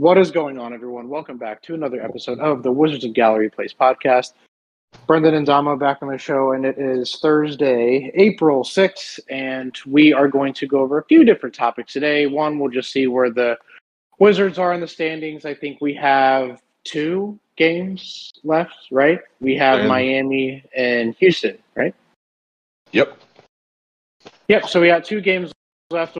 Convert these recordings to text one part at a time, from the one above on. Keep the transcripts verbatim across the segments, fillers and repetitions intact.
What is going on, everyone? Welcome back to another episode of the Wizards of Gallery Place podcast. Brendan and Damo back on the show, and it is Thursday, April sixth, and we are going to go over a few different topics today. One, we'll just see where the Wizards are in the standings. I think we have two games left, right? We have And- Miami and Houston, right? Yep. Yep, so we got two games left.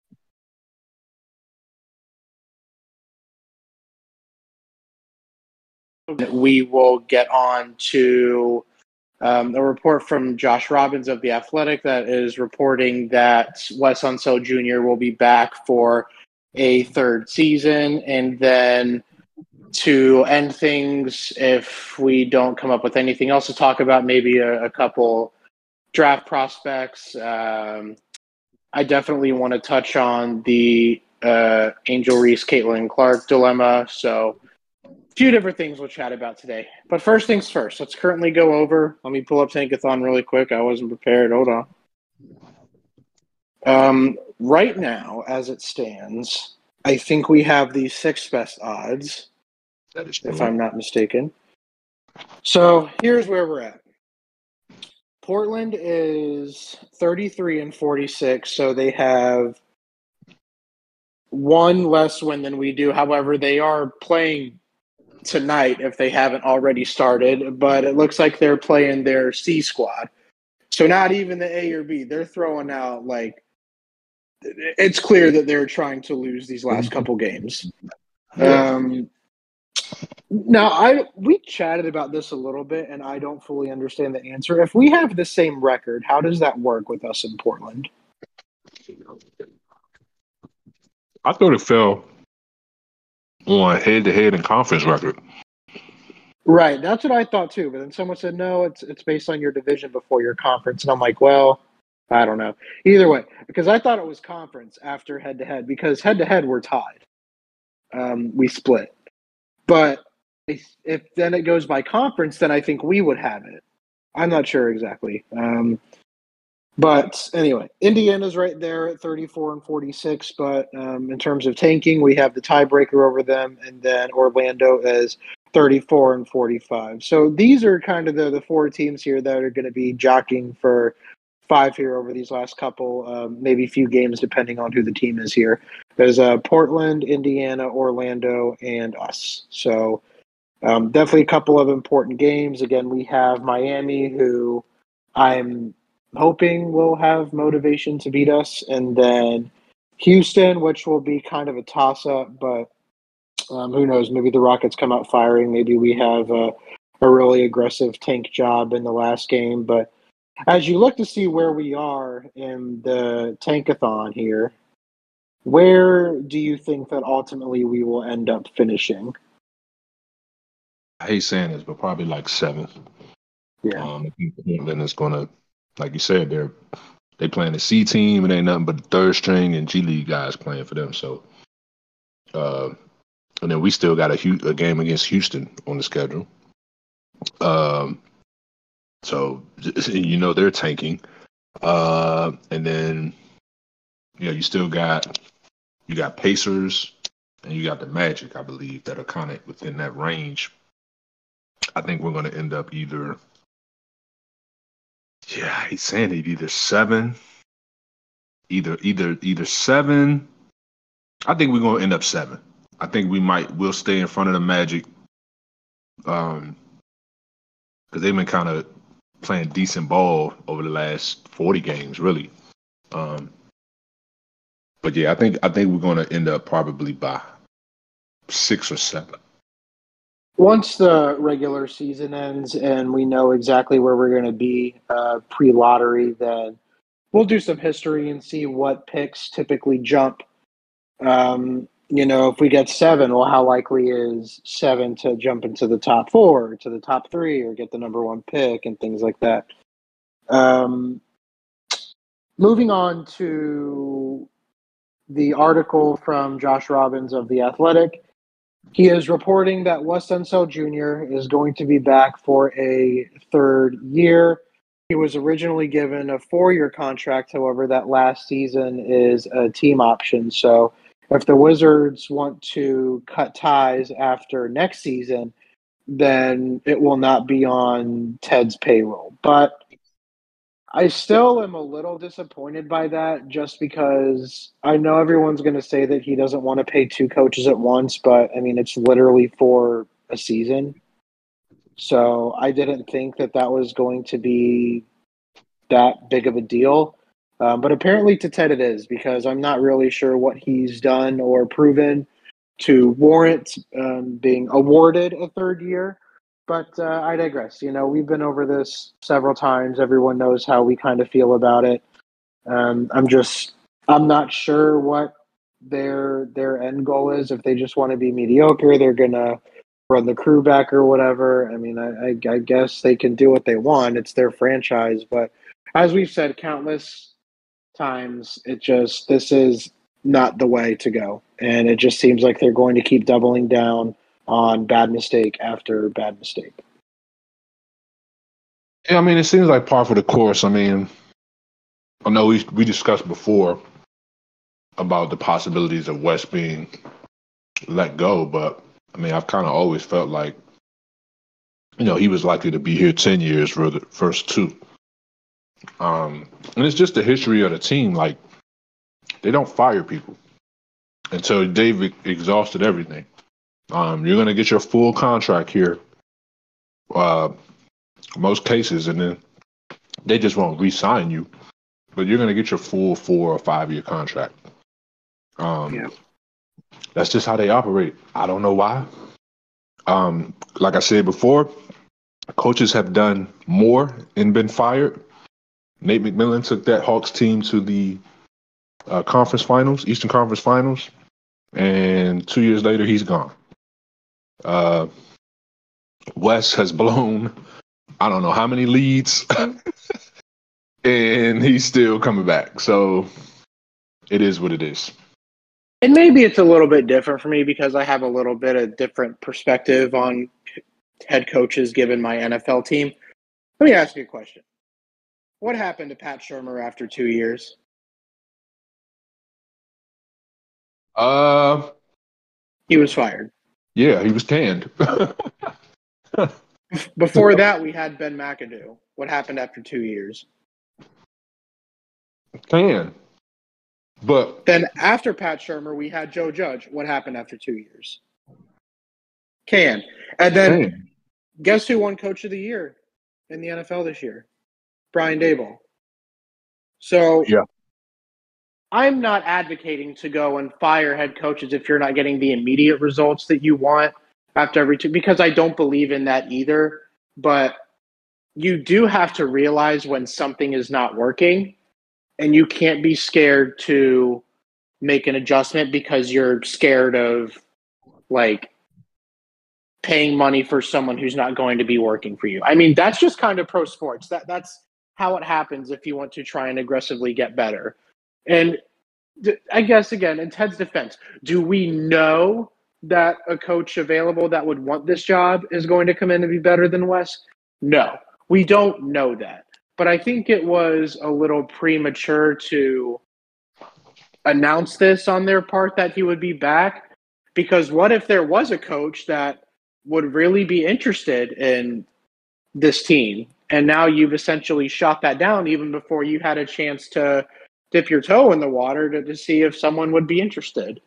We will get on to um, a report from Josh Robbins of The Athletic that is reporting that Wes Unseld Junior will be back for a third season. And then to end things, if we don't come up with anything else to talk about, maybe a, a couple draft prospects. Um, I definitely want to touch on the uh, Angel Reese, Caitlin Clark dilemma. So few different things we'll chat about today. But first things first, let's currently go over. Let me pull up Tankathon really quick. I wasn't prepared. Hold on. Um, right now, as it stands, I think we have the sixth best odds, That is if true. I'm not mistaken. So here's where we're at. Portland is thirty-three and forty-six, so they have one less win than we do. However, they are playing tonight if they haven't already started, but it looks like they're playing their C squad. So not even the A or B. They're throwing out, like, it's clear that they're trying to lose these last couple games. Yeah. Um, now, I we chatted about this a little bit, and I don't fully understand the answer. If we have the same record, how does that work with us in Portland? I thought it fell on head-to-head and conference record. Right, that's what I thought too. But then someone said, no, it's it's based on your division before your conference. And I'm like, well, I don't know. Either way, because I thought it was conference after head-to-head, because head-to-head we're tied. Um, we split. But if, if then it goes by conference, then I think we would have it. I'm not sure exactly. Um, but anyway, Indiana's right there at thirty-four and forty-six. But um, in terms of tanking, we have the tiebreaker over them, and then Orlando is thirty-four and forty-five. So these are kind of the, the four teams here that are going to be jockeying for five here over these last couple, um, maybe a few games, depending on who the team is here. There's uh, Portland, Indiana, Orlando, and us. So um, definitely a couple of important games. Again, we have Miami, who I'm hoping will have motivation to beat us, and then Houston, which will be kind of a toss-up, but um, who knows? Maybe the Rockets come out firing. Maybe we have a, a really aggressive tank job in the last game. But as you look to see where we are in the tankathon here, where do you think that ultimately we will end up finishing? I hate saying this, but probably like seventh. Yeah. Um, I think Portland is going to, like you said, they're they playing the C team. It ain't nothing but the third string and G League guys playing for them. So, uh, and then we still got a, Hu- a game against Houston on the schedule. Um, so you know they're tanking. Uh, and then you know you still got you got Pacers and you got the Magic, I believe, that are kind of within that range. I think we're going to end up either, yeah, I hate saying it, either seven, either either either seven. I think we're going to end up seven. I think we might we'll stay in front of the Magic, um, because they've been kind of playing decent ball over the last forty games, really. Um, but yeah, I think I think we're going to end up probably by six or seven. Once the regular season ends and we know exactly where we're going to be uh, pre-lottery, then we'll do some history and see what picks typically jump. Um, you know, if we get seven, well, how likely is seven to jump into the top four, to the top three, or get the number one pick and things like that. Um, moving on to the article from Josh Robbins of The Athletic. He is reporting that Wes Unseld Junior is going to be back for a third year. He was originally given a four-year contract. However, that last season is a team option. So if the Wizards want to cut ties after next season, then it will not be on Ted's payroll. But I still am a little disappointed by that just because I know everyone's going to say that he doesn't want to pay two coaches at once, but I mean, it's literally for a season. So I didn't think that that was going to be that big of a deal. Um, but apparently to Ted it is, because I'm not really sure what he's done or proven to warrant um, being awarded a third year. But uh, I digress. You know, we've been over this several times. Everyone knows how we kind of feel about it. Um, I'm just, I'm not sure what their their end goal is. If they just want to be mediocre, they're gonna run the crew back or whatever. I mean, I, I, I guess they can do what they want. It's their franchise. But as we've said countless times, it just, this is not the way to go. And it just seems like they're going to keep doubling down on bad mistake after bad mistake. Yeah, I mean, it seems like par for the course. I mean, I know we we discussed before about the possibilities of West being let go, but I mean, I've kind of always felt like, you know, he was likely to be here ten years for the first two. Um, and it's just the history of the team. Like, they don't fire people until they've exhausted everything. Um, you're going to get your full contract here, uh, most cases, and then they just won't re-sign you. But you're going to get your full four or five year contract. Um, Yeah. That's just how they operate. I don't know why. Um, like I said before, coaches have done more and been fired. Nate McMillan took that Hawks team to the uh, conference finals, Eastern Conference Finals, and two years later, he's gone. Uh, Wes has blown, I don't know how many leads, and he's still coming back. So it is what it is. And maybe it's a little bit different for me because I have a little bit of different perspective on head coaches given my N F L team. Let me ask you a question. What happened to Pat Shurmur after two years? Uh, He was fired. yeah, he was canned. Before that, we had Ben McAdoo. What happened after two years? Canned. But then after Pat Shurmur, we had Joe Judge. What happened after two years? Can. And then Can. Guess who won Coach of the Year in the N F L this year? Brian Daboll. So yeah. I'm not advocating to go and fire head coaches if you're not getting the immediate results that you want after every two, because I don't believe in that either. But you do have to realize when something is not working, and you can't be scared to make an adjustment because you're scared of, like, paying money for someone who's not going to be working for you. I mean, that's just kind of pro sports. That that's how it happens if you want to try and aggressively get better. And I guess, again, in Ted's defense, do we know that a coach available that would want this job is going to come in and be better than Wes? No, we don't know that. But I think it was a little premature to announce this on their part that he would be back, because what if there was a coach that would really be interested in this team, and now you've essentially shot that down even before you had a chance to dip your toe in the water to, to see if someone would be interested.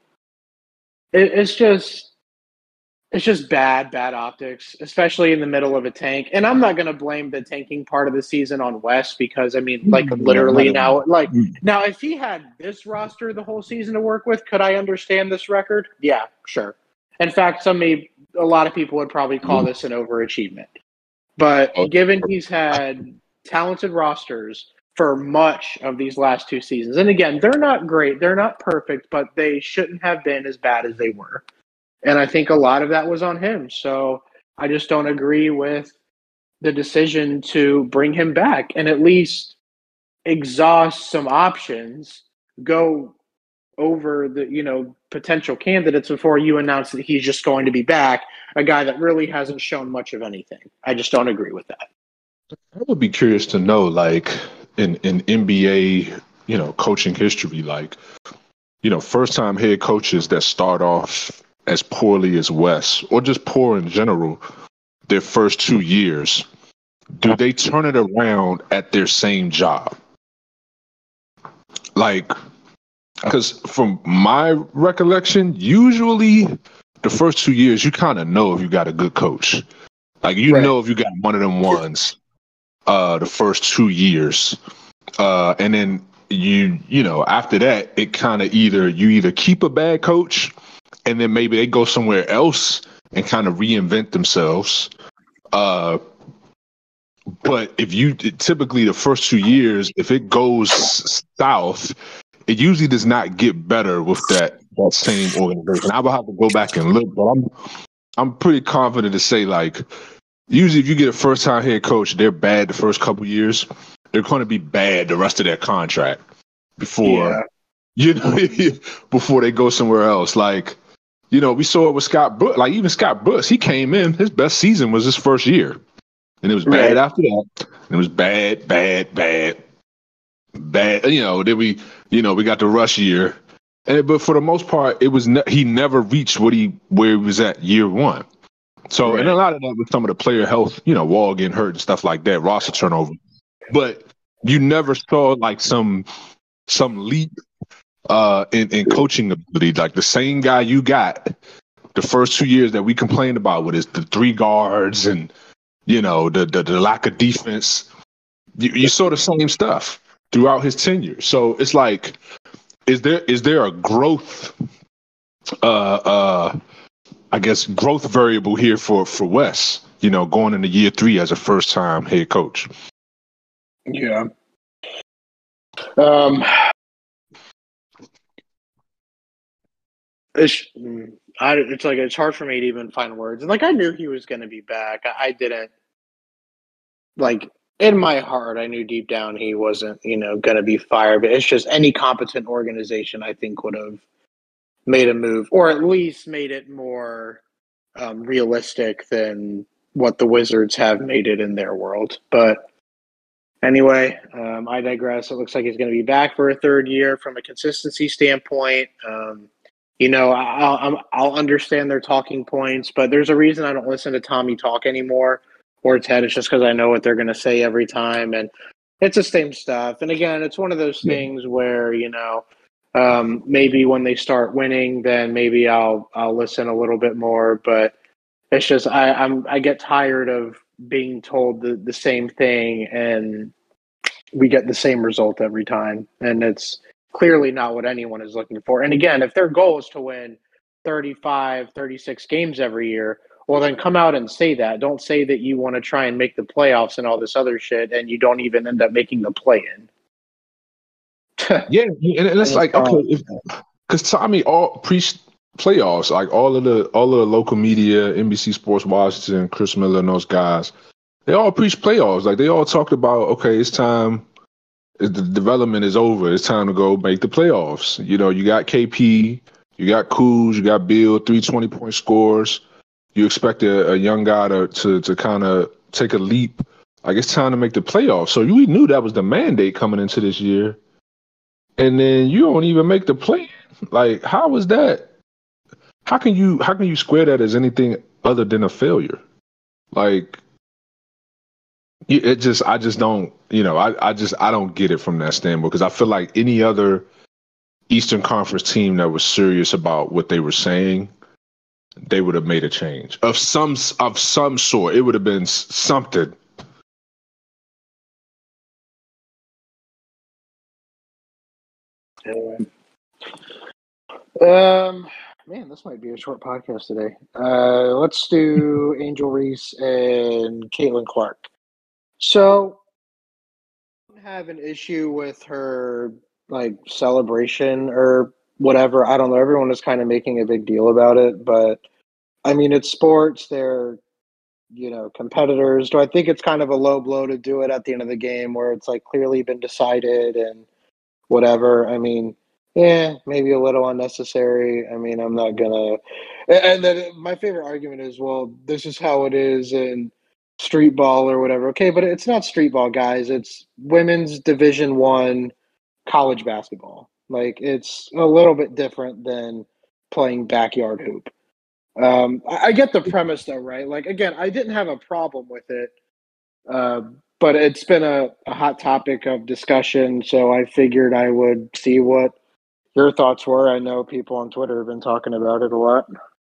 It, it's just it's just bad, bad optics, especially in the middle of a tank. And I'm not going to blame the tanking part of the season on Wes because, I mean, like, literally now, like, now if he had this roster the whole season to work with, could I understand this record? Yeah, sure. In fact, some may, a lot of people would probably call this an overachievement. But given he's had talented rosters for much of these last two seasons, and again, they're not great, they're not perfect, but they shouldn't have been as bad as they were. And I think a lot of that was on him. So I just don't agree with the decision to bring him back and at least exhaust some options, go over the, you know, potential candidates before you announce that he's just going to be back, a guy that really hasn't shown much of anything. I just don't agree with that. I would be curious to know, like, in, in N B A, you know, coaching history, like, you know, first time head coaches that start off as poorly as Wes, or just poor in general, their first two years, do they turn it around at their same job? Like, because from my recollection, usually the first two years, you kind of know if you got a good coach. Like, you Right. know if you got one of them ones uh, the first two years. Uh, and then you, you know, after that, it kind of either, you either keep a bad coach and then maybe they go somewhere else and kind of reinvent themselves. Uh, but if you, typically the first two years, if it goes south, it usually does not get better with that that same organization. I will have to go back and look, but I'm I'm pretty confident to say, like, usually if you get a first time head coach, they're bad the first couple years. They're going to be bad the rest of their contract before yeah. you know before they go somewhere else. Like, you know, we saw it with Scott Brooks. Like, even Scott Brooks, he came in, his best season was his first year, and it was bad Right. after that. And it was bad, bad, bad. Bad, you know. Then we, you know, we got the rush year, and but for the most part, it was ne- he never reached what he where he was at year one. So, Right. and a lot of that with some of the player health, you know, Wall getting hurt and stuff like that, roster turnover. But you never saw like some some leap uh, in in coaching ability. Like the same guy you got the first two years that we complained about with his the three guards and you know the the, the lack of defense. You, you saw the same stuff throughout his tenure. So it's like, is there is there a growth, uh, uh, I guess, growth variable here for, for Wes, you know, going into year three as a first-time head coach? Yeah. Um, it's, I, it's like, it's hard for me to even find words. And like, I knew he was going to be back. I, I didn't, like, in my heart, I knew deep down he wasn't, you know, going to be fired. But it's just any competent organization, I think, would have made a move, or at least made it more um, realistic than what the Wizards have made it in their world. But anyway, um, I digress. It looks like he's going to be back for a third year from a consistency standpoint. Um, you know, I'll, I'll, I'll understand their talking points, but there's a reason I don't listen to Tommy talk anymore or Ted. It's just because I know what they're going to say every time, and it's the same stuff. And again, it's one of those Yeah. things where, you know, um, maybe when they start winning, then maybe I'll I'll listen a little bit more. But it's just I, I'm I get tired of being told the, the same thing, and we get the same result every time. And it's clearly not what anyone is looking for. And again, if their goal is to win thirty-five, thirty-six games every year, well, then come out and say that. Don't say that you want to try and make the playoffs and all this other shit, and you don't even end up making the play-in. Yeah, and it's like, okay, because Tommy, all pre playoffs, like all of the all of the local media, N B C Sports Washington, Chris Miller, and those guys, they all preach playoffs. Like they all talked about, okay, it's time. The development is over. It's time to go make the playoffs. You know, you got K P, you got Kuz, you got Bill, three twenty-point scores. You expect a, a young guy to to, to kind of take a leap. Like it's time to make the playoffs. So you knew that was the mandate coming into this year. And then you don't even make the play. Like, how was that? How can you how can you square that as anything other than a failure? Like, it just I just don't, you know, I, I just I don't get it from that standpoint because I feel like any other Eastern Conference team that was serious about what they were saying, they would have made a change of some of some sort. It would have been something. Anyway. Um, man, this might be a short podcast today. Uh, let's do Angel Reese and Caitlin Clark. So, I don't have an issue with her like celebration or whatever. I don't know. Everyone is kind of making a big deal about it, but I mean, it's sports. They're you know competitors. Do I think it's kind of a low blow to do it at the end of the game where it's like clearly been decided and whatever? I mean, yeah, maybe a little unnecessary. I mean, I'm not gonna. And then my favorite argument is, well, this is how it is in street ball or whatever. Okay, but it's not street ball, guys. It's women's Division One college basketball. Like, it's a little bit different than playing backyard hoop. Um, I, I get the premise though, right? Like, again, I didn't have a problem with it, uh, but it's been a, a hot topic of discussion. So I figured I would see what your thoughts were. I know people on Twitter have been talking about it a lot.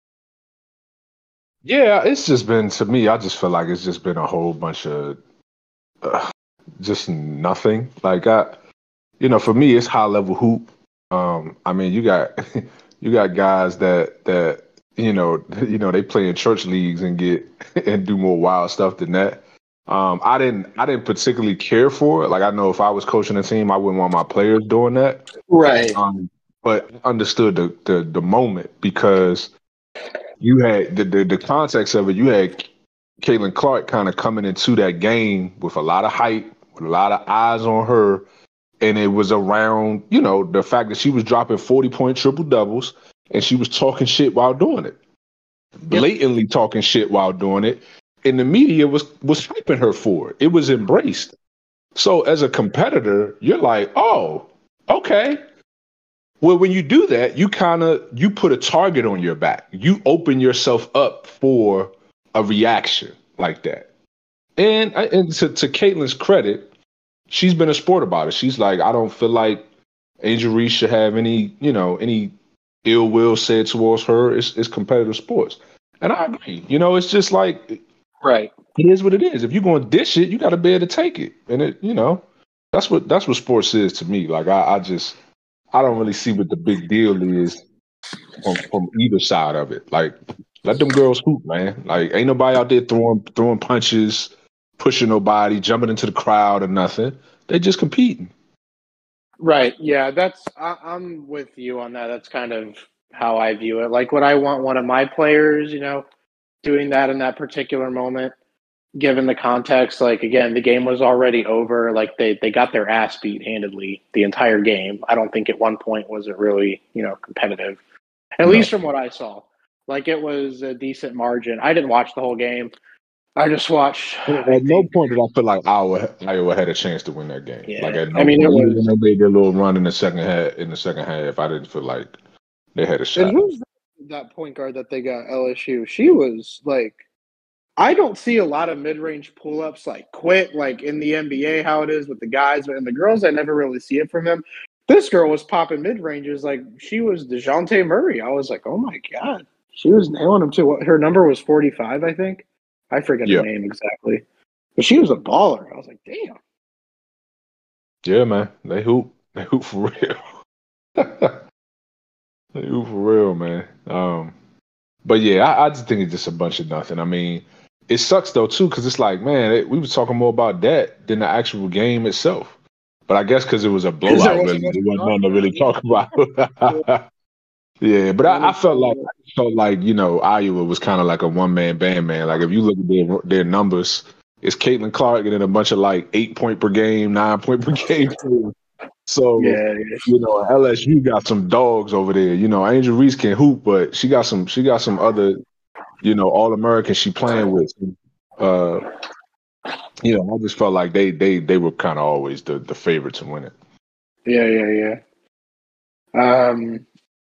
Yeah, it's just been to me. I just feel like it's just been a whole bunch of uh, just nothing. Like I, you know, for me, it's high level hoop. Um, I mean, you got you got guys that that you know you know they play in church leagues and get and do more wild stuff than that. Um, I didn't I didn't particularly care for it. Like I know if I was coaching a team, I wouldn't want my players doing that. Right. Um, but I understood the, the the moment because you had the, the the context of it. You had Caitlin Clark kind of coming into that game with a lot of hype, with a lot of eyes on her, and it was around you know the fact that she was dropping forty point triple doubles and she was talking shit while doing it, Yep. blatantly talking shit while doing it, and the media was was hyping her for it. It was embraced. So as a competitor, you're like, oh, okay. Well, when you do that, you kind of you put a target on your back. You open yourself up for a reaction like that. And I- and to, to Caitlin's credit, she's been a sport about it. She's like, I don't feel like Angel Reese should have any, you know, any ill will said towards her. It's, it's competitive sports, and I agree. You know, it's just like Right. it is what it is. If you're going to dish it, you got to be able to take it, and it, you know, that's what that's what sports is to me. Like I, I just I don't really see what the big deal is from, from either side of it. Like, let them girls hoop, man. Like, ain't nobody out there throwing throwing punches, pushing nobody, jumping into the crowd or nothing. They just competing. Right. Yeah, that's I, I'm with you on that. That's kind of how I view it. Like, would I want one of my players, you know, doing that in that particular moment, given the context? Like, again, the game was already over. Like, they they got their ass beat handedly the entire game. I don't think at one point was it really, you know, competitive. At No. least from what I saw. Like, it was a decent margin. I didn't watch the whole game. I just watched, I At no think, point did I feel like Iowa, Iowa had a chance to win that game. Like yeah. at I no mean, it point, even when was. they made their little run in the second half, in the second half, I didn't feel like they had a And shot. who's that point guard that they got L S U? She was like, I don't see a lot of mid range pull ups like quit, like in the N B A, how it is with the guys and the girls. I never really see it from them. This girl was popping mid ranges like she was DeJounte Murray. I was like, oh my God. She was nailing them too. What- Her number was forty-five, I think. I forget her Yeah, name exactly. But she was a baller. I was like, damn. yeah, man. They hoop, they hoop for real. They hoop for real, man. Um, But yeah, I, I just think it's just a bunch of nothing. I mean, it sucks though too, because it's like, man, it, we were talking more about that than the actual game itself. But I guess because it was a Because there blowout, wasn't really, much there to wasn't talk nothing to about. really talk Yeah. about. Yeah, but And I, I it's felt like uh, I felt like you know Iowa was kind of like a one man band, man. Like if you look at their their numbers, it's Caitlin Clark and then a bunch of like eight point per game, nine point per game players. So, yeah, you know, L S U got some dogs over there. You know, Angel Reese can hoop, but she got some she got some other, you know, all Americans she playing with. Uh, you know, I just felt like they they they were kind of always the the favorite to win it. yeah, yeah, yeah. Um,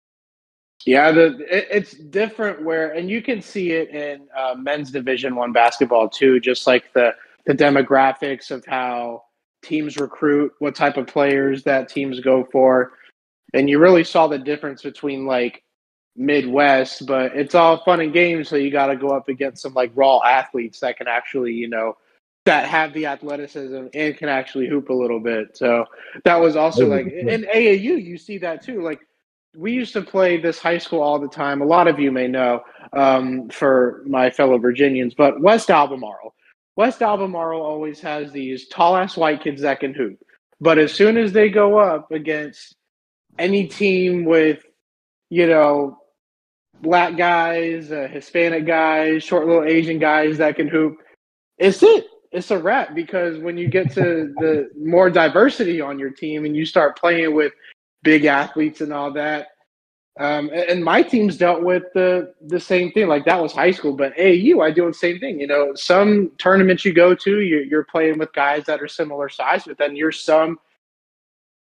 Yeah, the it, it's different where, and you can see it in uh, men's Division One basketball too. Just like the the demographics of how teams recruit, what type of players that teams go for, and you really saw the difference between like Midwest. But it's all fun and games, so you got to go up against some like raw athletes that can actually, you know, that have the athleticism and can actually hoop a little bit. So that was also like in A A U, you see that too. Like we used to play this high school all the time. A lot of you may know um, for my fellow Virginians, but West Albemarle. West Albemarle always has these tall ass white kids that can hoop. But as soon as they go up against any team with, you know, black guys, uh, Hispanic guys, short little Asian guys that can hoop, it's it. It's a wrap because when you get to the more diversity on your team and you start playing with big athletes and all that, um, and, and my teams dealt with the the same thing. Like that was high school, but A A U, I do the same thing. You know, some tournaments you go to, you're, you're playing with guys that are similar size, but then you're some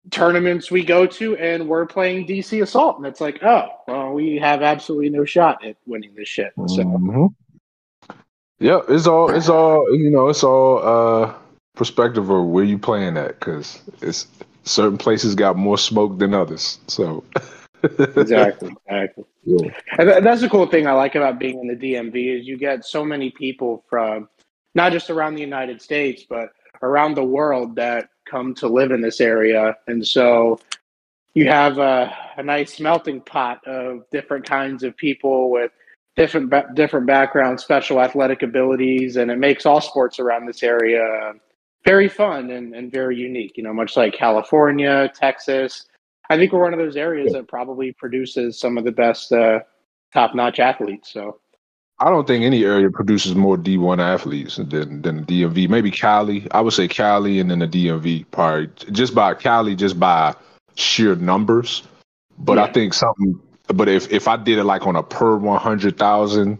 tournaments we go to, and we're playing D C Assault, and it's like, oh, well, we have absolutely no shot at winning this shit. So, mm-hmm. yeah, it's all it's all you know. It's all uh, perspective of where you playing at, because it's certain places got more smoke than others. So exactly, exactly. Yeah. And that's the cool thing I like about being in the D M V is you get so many people from not just around the United States, but around the world that come to live in this area. And so you have a, a nice melting pot of different kinds of people with different different backgrounds, special athletic abilities, and it makes all sports around this area very fun and, and very unique, you know, much like California, Texas. I think we're one of those areas that probably produces some of the best uh, top-notch athletes. So I don't think any area produces more D one athletes than than the D M V. Maybe Cali. I would say Cali and then the D M V probably just by Cali, just by sheer numbers. But yeah. I think something. But if if I did it like on a per one hundred thousand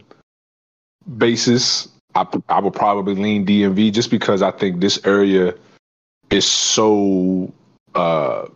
basis, I I would probably lean D M V just because I think this area is so uh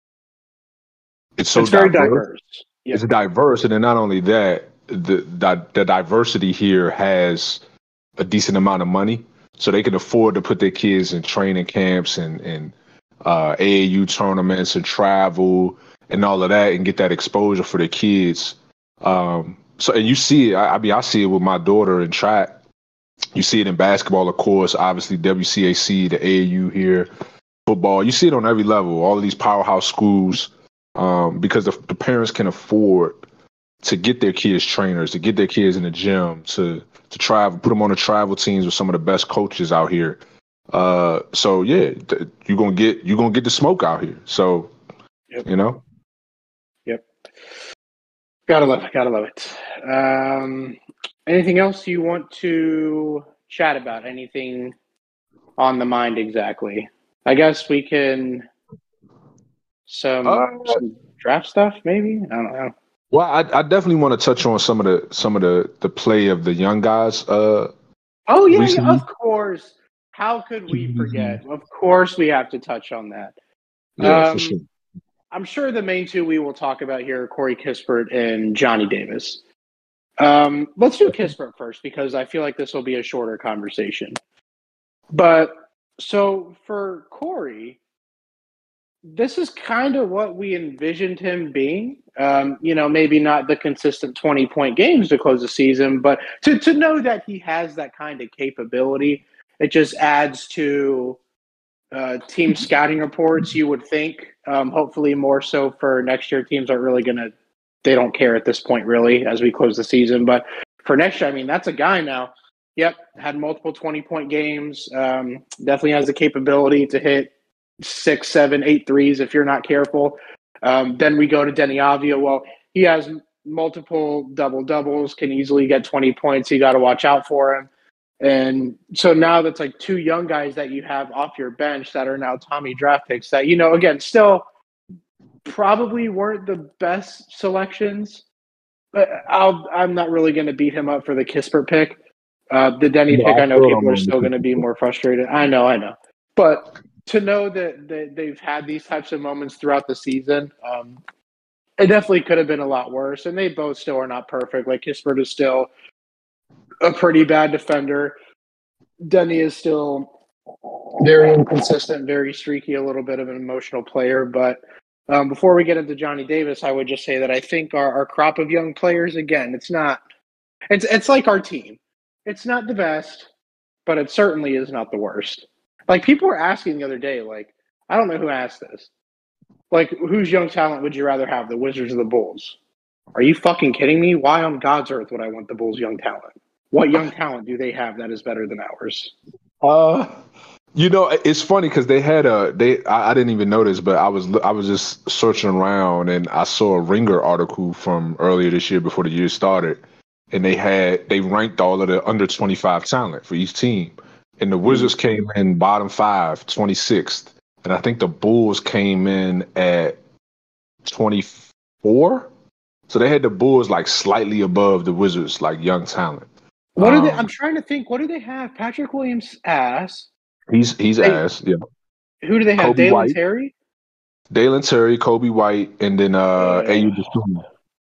it's so it's very diverse. diverse. Yeah. It's diverse, and then not only that, the, the the diversity here has a decent amount of money, so they can afford to put their kids in training camps and and uh, A A U tournaments and travel and all of that, and get that exposure for their kids. Um, so, and you see it. I, I mean, I see it with my daughter in track. You see it in basketball, of course. Obviously, W C A C, the A A U here, football. You see it on every level. All of these powerhouse schools, um, because the, the parents can afford to get their kids trainers, to get their kids in the gym, to to travel, put them on the travel teams with some of the best coaches out here. Uh, so yeah, th- you're gonna get you're gonna get the smoke out here. So Yep. you know. Yep. Gotta love it. Gotta love it. Um, anything else you want to chat about? Anything on the mind exactly? I guess we can some, Uh, some draft stuff, maybe. I don't know. well, I, I definitely want to touch on some of the some of the the play of the young guys. Uh, oh yeah, yeah, recently. of course. How could we forget? Of course, we have to touch on that. Yeah, um, for sure. I'm sure the main two we will talk about here are Corey Kispert and Johnny Davis. Um, let's do Kispert first because I feel like this will be a shorter conversation. But so for Corey, this is kind of what we envisioned him being. Um, you know, maybe not the consistent twenty-point games to close the season, but to, to know that he has that kind of capability, it just adds to uh, team scouting reports, you would think. Um, hopefully more so for next year. Teams aren't really going to – they don't care at this point, really, as we close the season. But for next year, I mean, that's a guy now. Yep, had multiple twenty-point games. Um, definitely has the capability to hit – six, seven, eight threes if you're not careful. Um, then we go to Denny Avia. Well, he has multiple double doubles, can easily get twenty points. You got to watch out for him. And so now that's like two young guys that you have off your bench that are now Tommy draft picks that, you know, again, still probably weren't the best selections. But I'll, I'm not really going to beat him up for the Kispert pick. Uh, the Denny No, pick, I I know still people don't are mind still the going to be more frustrated. I know, I know. But to know that, that they've had these types of moments throughout the season, um, it definitely could have been a lot worse. And they both still are not perfect. Like Kispert is still a pretty bad defender. Denny is still very inconsistent, very streaky, a little bit of an emotional player. But um, before we get into Johnny Davis, I would just say that I think our, our crop of young players, again, it's not it's it's like our team. It's not the best, but it certainly is not the worst. Like, people were asking the other day, like, I don't know who asked this. Like, whose young talent would you rather have, the Wizards or the Bulls? Are you fucking kidding me? Why on God's earth would I want the Bulls' young talent? What young talent do they have that is better than ours? Uh, you know, it's funny because they had a they. I, I didn't even notice, but I was I was just searching around and I saw a Ringer article from earlier this year before the year started, and they had they ranked all of the under twenty-five talent for each team, and the Wizards mm-hmm. came in bottom five, twenty-sixth, and I think the Bulls came in at twenty-four. So they had the Bulls like slightly above the Wizards, like young talent. What do they? Um, I'm trying to think. What do they have? Patrick Williams ass. He's he's they, ass. Yeah. Who do they have? Kobe Dalen White. Terry. Dalen Terry, Kobe White, and then uh, Yeah. Ayu Dosunmu.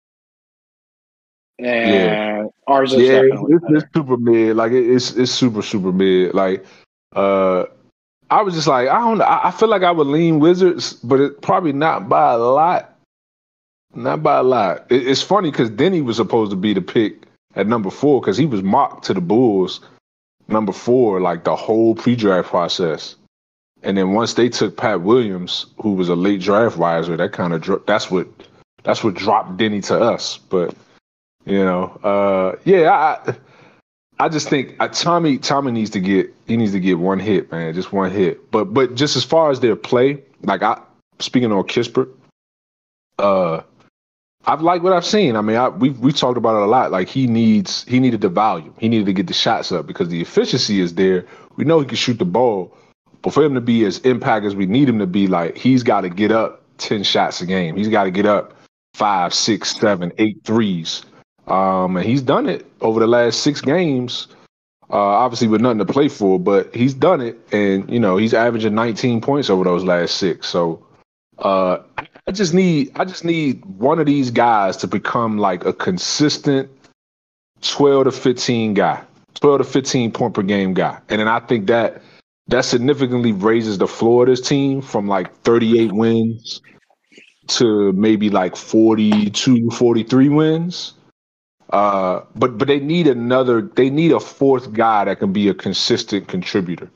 Yeah, And ours is yeah, it's, definitely it's, it's better. super mid. Like it, it's it's super super mid. Like uh, I was just like I don't. know. I, I feel like I would lean Wizards, but it probably not by a lot. Not by a lot. It, it's funny because Denny was supposed to be the pick at number four because he was mocked to the Bulls number four like the whole pre-draft process. And then once they took Pat Williams, who was a late draft riser, that kind of dro- that's what that's what dropped Denny to us. But you know, uh, yeah, I I just think uh, Tommy Tommy needs to get he needs to get one hit, man, just one hit. But but just as far as their play, like I speaking on Kispert, uh, I've liked what I've seen. I mean, I, we've we've talked about it a lot. Like he needs he needed the volume, he needed to get the shots up because the efficiency is there. We know he can shoot the ball, but for him to be as impact as we need him to be, like he's got to get up ten shots a game. He's got to get up five, six, seven, eight threes. Um, and he's done it over the last six games. Uh, obviously with nothing to play for, but he's done it, and you know he's averaging nineteen points over those last six. So uh, I just need I just need one of these guys to become like a consistent twelve to fifteen guy, twelve to fifteen point per game guy, and then I think that that significantly raises the floor of this team from like thirty-eight wins to maybe like forty-two, forty-three wins. Uh, but but they need another. They need a fourth guy that can be a consistent contributor.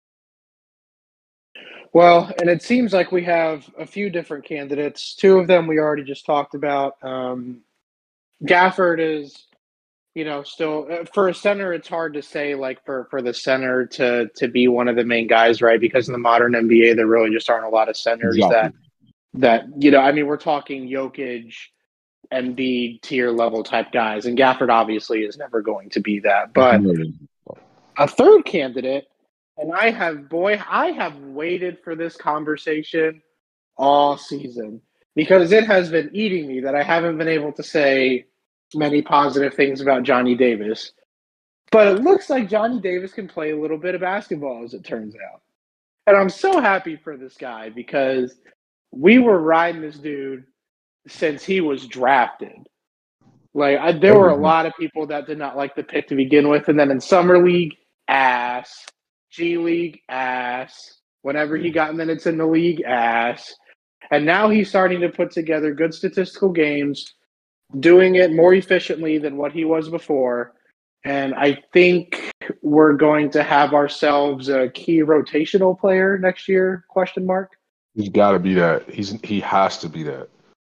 Well, and it seems like we have a few different candidates. Two of them we already just talked about. Um, Gafford is, you know, still uh, for a center. It's hard to say like for for the center to to be one of the main guys, right? Because in the modern N B A, there really just aren't a lot of centers Exactly. that that you know. I mean, we're talking Jokic, Embiid tier level type guys, and Gafford obviously is never going to be that. But a third candidate, and I have boy, I have waited for this conversation all season because it has been eating me that I haven't been able to say many positive things about Johnny Davis. But it looks like Johnny Davis can play a little bit of basketball, as it turns out. And I'm so happy for this guy because we were riding this dude since he was drafted. Like I, there were a lot of people that did not like the pick to begin with, and then in summer league, ass, G League, ass. Whenever he got minutes in the league, ass. And now he's starting to put together good statistical games, doing it more efficiently than what he was before. And I think we're going to have ourselves a key rotational player next year, question mark. He's got to be that. He's he has to be that.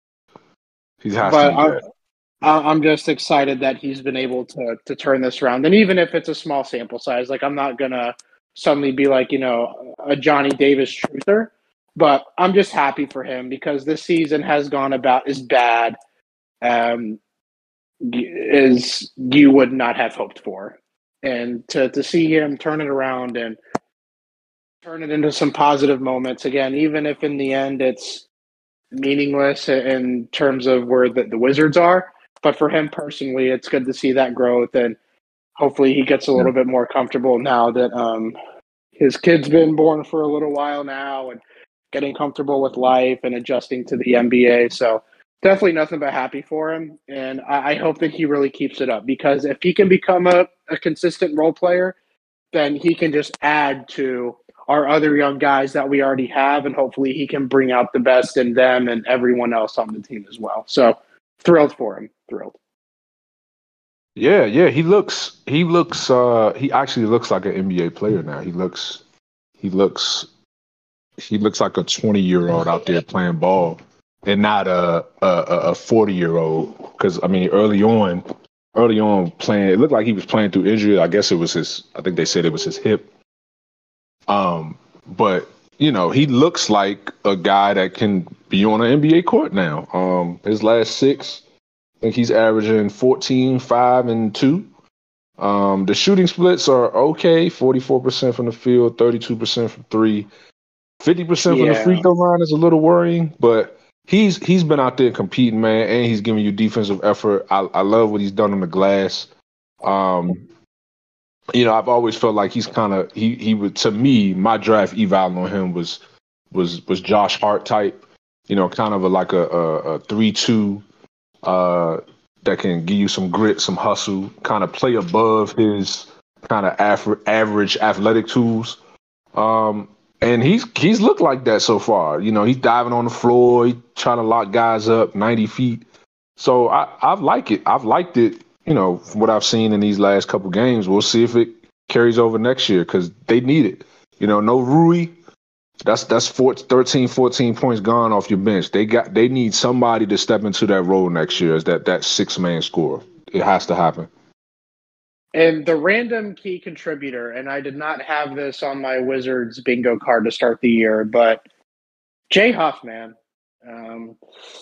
He has to But be I, that. I'm just excited that he's been able to to turn this around. And even if it's a small sample size, like I'm not gonna suddenly be like, you know, a Johnny Davis truther. But I'm just happy for him because this season has gone about as bad um, as you would not have hoped for. And to, to see him turn it around and turn it into some positive moments again, even if in the end it's meaningless in terms of where the, the Wizards are. But for him personally, it's good to see that growth, and hopefully he gets a Yeah. little bit more comfortable now that um, his kid's been born for a little while now and getting comfortable with life and adjusting to the N B A. So definitely nothing but happy for him, and I, I hope that he really keeps it up because if he can become a, a consistent role player, then he can just add to our other young guys that we already have, and hopefully he can bring out the best in them and everyone else on the team as well. So thrilled for him, thrilled. Yeah, yeah. He looks. He looks. Uh, he actually looks like an N B A player now. He looks. He looks. He looks like a twenty year old out there playing ball, and not a a forty year old. Because I mean, early on, early on playing, it looked like he was playing through injury. I guess it was his. I think they said it was his hip. Um, but you know, he looks like a guy that can be on an N B A court now. Um, his last six. I think he's averaging fourteen, five, and two. Um, the shooting splits are okay, forty-four percent from the field, thirty-two percent from three. fifty percent from the free Yeah. throw line is a little worrying, but he's he's been out there competing, man, and he's giving you defensive effort. I, I love what he's done on the glass. Um, you know, I've always felt like he's kind of he he would to me, my draft eval on him was was was Josh Hart type. you know, kind of a, like a, a, a three two uh, that can give you some grit, some hustle, kind of play above his kind of af- average athletic tools. Um, and he's he's looked like that so far. You know, he's diving on the floor, he trying to lock guys up ninety feet. So I, I've liked it. I've liked it, you know, from what I've seen in these last couple games. We'll see if it carries over next year because they need it. You know, no Rui. That's that's four, thirteen, fourteen points gone off your bench. They got they need somebody to step into that role next year as that that six man scorer. It has to happen. And the random key contributor, and I did not have this on my Wizards bingo card to start the year, but Jay Huff, man. Um,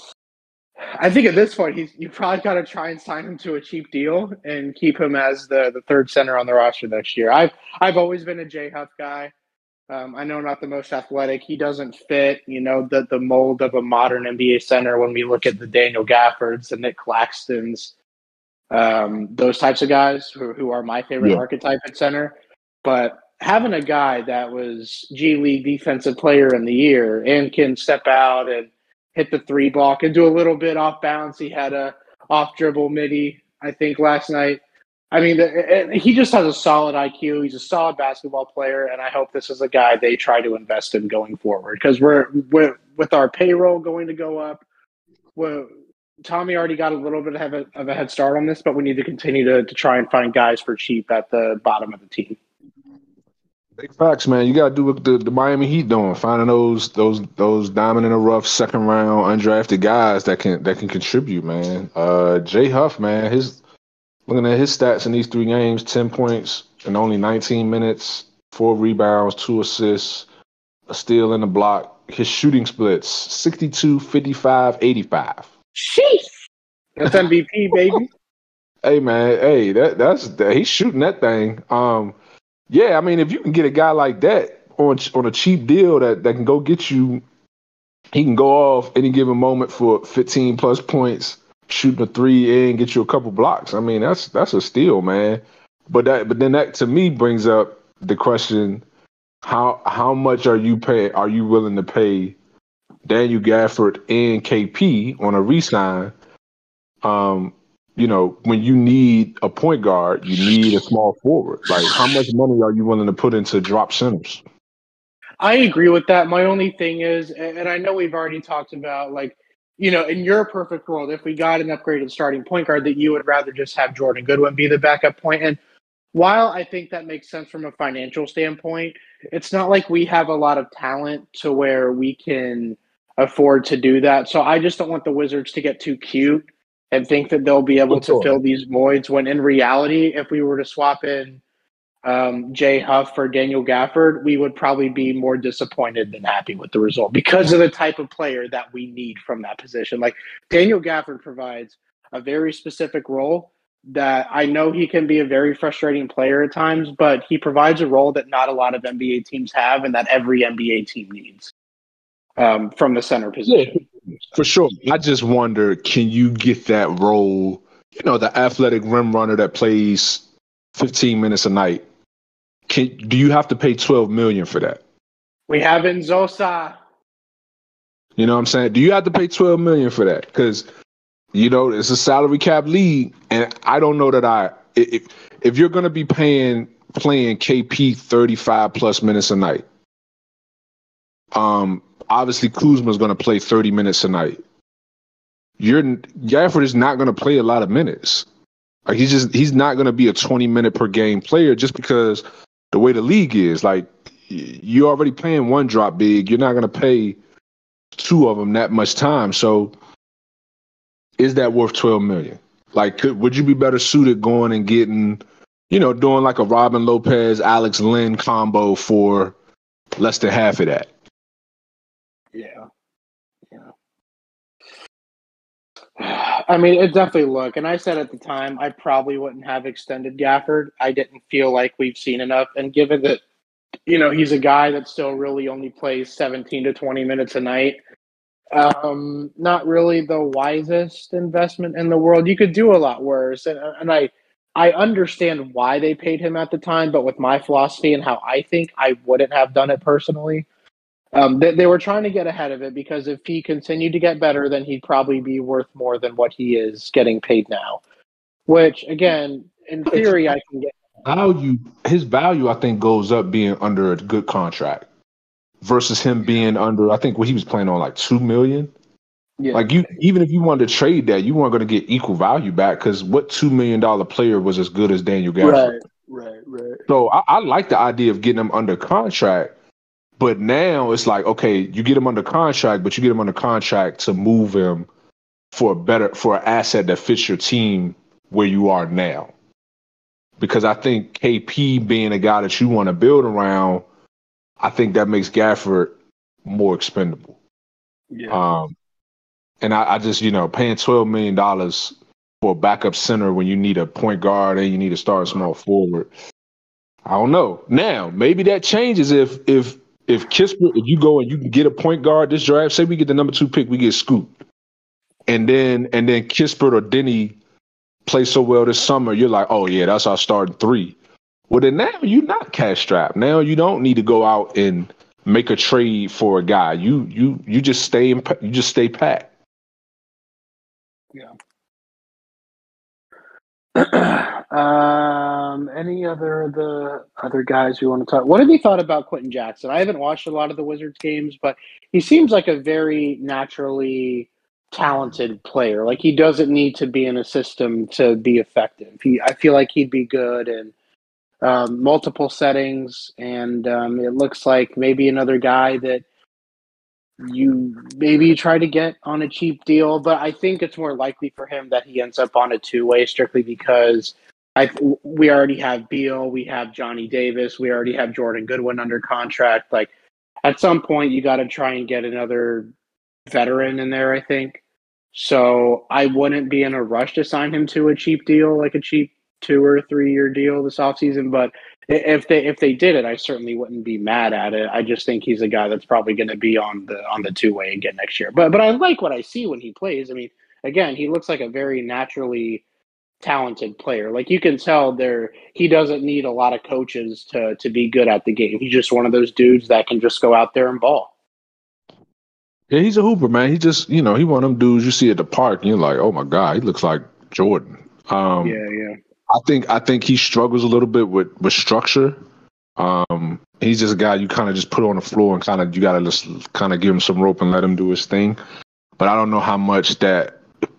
I think at this point, he's you probably got to try and sign him to a cheap deal and keep him as the, the third center on the roster next year. I've I've always been a Jay Huff guy. Um, I know not the most athletic. He doesn't fit, you know, the the mold of a modern N B A center when we look at the Daniel Gaffords, the Nick Claxtons, um, those types of guys who, who are my favorite Yeah. archetype at center. But having a guy that was G League Defensive Player in the Year and can step out and hit the three ball, can do a little bit off balance. He had a off dribble midi, I think, last night. I mean, he just has a solid I Q. He's a solid basketball player, and I hope this is a guy they try to invest in going forward because we're, we're with our payroll going to go up. We're, Tommy already got a little bit of a, of a head start on this, but we need to continue to, to try and find guys for cheap at the bottom of the team. Big facts, man. You got to do what the, the Miami Heat doing, finding those those those diamond in the rough second round undrafted guys that can that can contribute, man. Uh, Jay Huff, man, his looking at his stats in these three games: ten points in only nineteen minutes, four rebounds, two assists, a steal and a block. His shooting splits: sixty-two, fifty-five, eighty-five. Sheesh, that's M V P, baby. Hey, man, hey, that that's that, he's shooting that thing. Um. Yeah, I mean, if you can get a guy like that on on a cheap deal that, that can go get you, he can go off any given moment for fifteen plus points, shooting a three and get you a couple blocks. I mean, that's that's a steal, man. But that but then that to me brings up the question: how how much are you pay? Are you willing to pay Daniel Gafford and K P on a re-sign? Um. You know, when you need a point guard, you need a small forward. Like, how much money are you willing to put into drop centers? I agree with that. My only thing is, and I know we've already talked about, like, you know, in your perfect world, if we got an upgraded starting point guard, that you would rather just have Jordan Goodwin be the backup point. And while I think that makes sense from a financial standpoint, it's not like we have a lot of talent to where we can afford to do that. So I just don't want the Wizards to get too cute and think that they'll be able to fill these voids when in reality, if we were to swap in um, Jay Huff for Daniel Gafford, we would probably be more disappointed than happy with the result because of the type of player that we need from that position. Like Daniel Gafford provides a very specific role that I know he can be a very frustrating player at times, but he provides a role that not a lot of N B A teams have and that every N B A team needs um, from the center position. Yeah. For sure. I just wonder, can you get that role, you know, the athletic rim runner that plays fifteen minutes a night? Can do you have to pay twelve million dollars for that? We have Nzosa. You know what I'm saying? Do you have to pay twelve million dollars for that? Because, you know, it's a salary cap league, and I don't know that I if if you're going to be paying playing K P thirty-five plus minutes a night, um. Obviously, Kuzma is going to play thirty minutes a night. You're Gafford is not going to play a lot of minutes. Like he's just he's not going to be a twenty minute per game player just because the way the league is. Like you're already paying one drop big. You're not going to pay two of them that much time. So is that worth twelve million? Like, could, would you be better suited going and getting, you know, doing like a Robin Lopez, Alex Len combo for less than half of that? Yeah. Yeah. I mean, it definitely look, and I said at the time, I probably wouldn't have extended Gafford. I didn't feel like we've seen enough. And given that, you know, he's a guy that still really only plays seventeen to twenty minutes a night, um, not really the wisest investment in the world. You could do a lot worse. And, and I, I understand why they paid him at the time, but with my philosophy and how I think, I wouldn't have done it personally. Um, they, they were trying to get ahead of it because if he continued to get better, then he'd probably be worth more than what he is getting paid now. Which, again, in theory, I can get. Value, his value, I think, goes up being under a good contract versus him being under. I think what he was playing on like two million. Yeah. Like you, even if you wanted to trade that, you weren't going to get equal value back because what two million dollar player was as good as Daniel Gafford? Right, right, right. So I, I like the idea of getting him under contract, but now it's like, okay, you get him under contract, but you get him under contract to move him for a better for an asset that fits your team where you are now. Because I think K P being a guy that you want to build around, I think that makes Gafford more expendable. Yeah. Um, and I, I just, you know, paying twelve million dollars for a backup center when you need a point guard and you need to start small forward. I don't know. Now, maybe that changes if if if Kispert, if you go and you can get a point guard this draft, say we get the number two pick, we get Scoot. And then and then Kispert or Denny play so well this summer, you're like, oh yeah, that's our starting three. Well, then now you're not cash strapped. Now you don't need to go out and make a trade for a guy. You you you just stay in, you just stay packed. Yeah. um, any other the other guys you want to talk? What have you thought about Quentin Jackson? I haven't watched a lot of the Wizards games, but he seems like a very naturally talented player. Like he doesn't need to be in a system to be effective. He, I feel like he'd be good in um, multiple settings, and um, it looks like maybe another guy that you maybe try to get on a cheap deal, but I think it's more likely for him that he ends up on a two-way strictly because I we already have Beal, we have Johnny Davis, we already have Jordan Goodwin under contract. Like at some point, you got to try and get another veteran in there, I think. So I wouldn't be in a rush to sign him to a cheap deal, like a cheap two or three year deal this offseason. But if they if they did it, I certainly wouldn't be mad at it. I just think he's a guy that's probably going to be on the on the two way again next year. But but I like what I see when he plays. I mean, again, he looks like a very naturally talented player. Like you can tell there he doesn't need a lot of coaches to to be good at the game. He's just one of those dudes that can just go out there and ball. Yeah, he's a hooper, man. He just, you know, he one of them dudes you see at the park and you're like, oh my God, he looks like Jordan. Um, yeah, yeah. I think I think he struggles a little bit with, with structure. Um, he's just a guy you kind of just put on the floor and kind of you got to just kind of give him some rope and let him do his thing. But I don't know how much that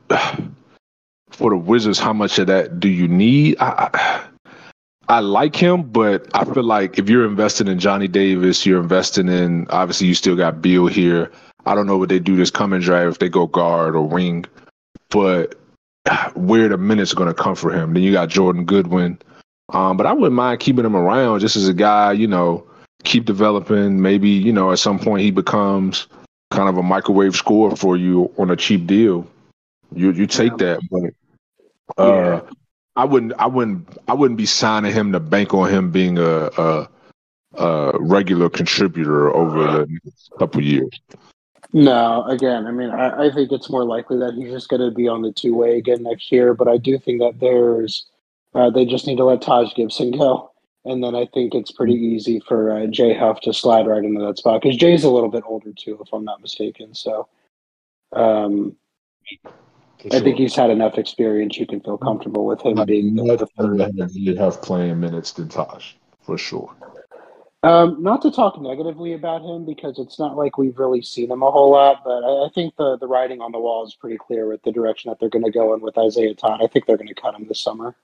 for the Wizards, how much of that do you need? I, I, I like him, but I feel like if you're investing in Johnny Davis, you're investing in obviously you still got Beal here. I don't know what they do this coming drive if they go guard or wing, but where the minutes are going to come for him. Then you got Jordan Goodwin. Um, but I wouldn't mind keeping him around just as a guy, you know, keep developing. Maybe, you know, at some point he becomes kind of a microwave scorer for you on a cheap deal. You you take Yeah. that, but uh, yeah. I wouldn't I wouldn't I wouldn't be signing him to bank on him being a a, a regular contributor over the next couple of years. No, again, I mean, I, I think it's more likely that he's just going to be on the two way again next year. But I do think that there's, uh, they just need to let Taj Gibson go. And then I think it's pretty easy for uh, Jay Huff to slide right into that spot because Jay's a little bit older too, if I'm not mistaken. So um, Sure. I think he's had enough experience. You can feel comfortable with him Not being the, the third. Jay Huff playing minutes than Taj, for sure. Um, not to talk negatively about him because it's not like we've really seen him a whole lot, but I, I think the, the writing on the wall is pretty clear with the direction that they're going to go in with Isaiah Todd. I think they're going to cut him this summer.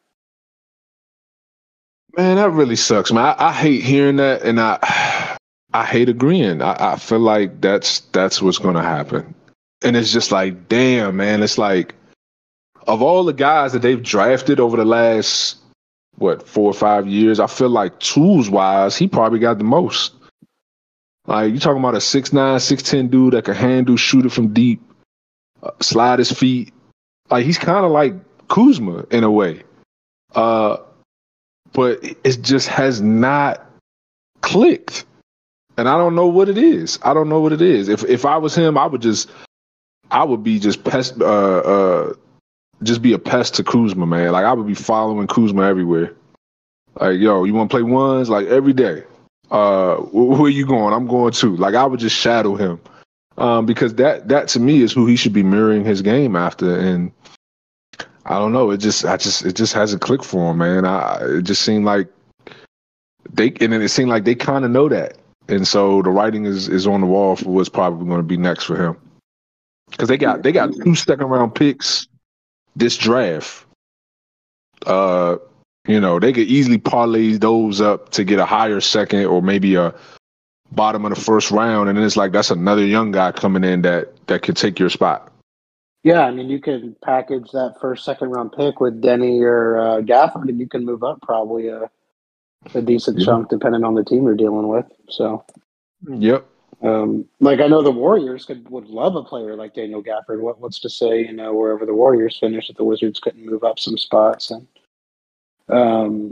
Man, that really sucks, man. I, I hate hearing that, and I I hate agreeing. I, I feel like that's that's what's going to happen, and it's just like, damn, man. It's like of all the guys that they've drafted over the last what four or five years, I feel like tools wise, he probably got the most. Like you talking about a six nine, six ten dude that can handle, shoot it from deep, uh, slide his feet. Like he's kind of like Kuzma in a way, uh, but it just has not clicked, and I don't know what it is. I don't know what it is. If if I was him, I would just, I would be just pest. Uh, uh, Just be a pest to Kuzma, man. Like I would be following Kuzma everywhere. Like, yo, you want to play ones? Like every day. uh, where are you going? I'm going too. Like I would just shadow him, um, because that that to me is who he should be mirroring his game after. And I don't know. It just I just it just hasn't clicked for him, man. I it just seemed like they and then it seemed like they kind of know that, and so the writing is is on the wall for what's probably going to be next for him. Because they got they got two second round picks this draft. Uh, you know, they could easily parlay those up to get a higher second or maybe a bottom of the first round, and then it's like that's another young guy coming in that that could take your spot. Yeah, I mean, you can package that first, second round pick with Denny or uh, Gafford, and you can move up probably a, a decent Yeah. chunk depending on the team you're dealing with. So, Yep. um, like I know the Warriors could would love a player like Daniel Gafford. What what's to say, you know, wherever the Warriors finish, if the Wizards couldn't move up some spots and um,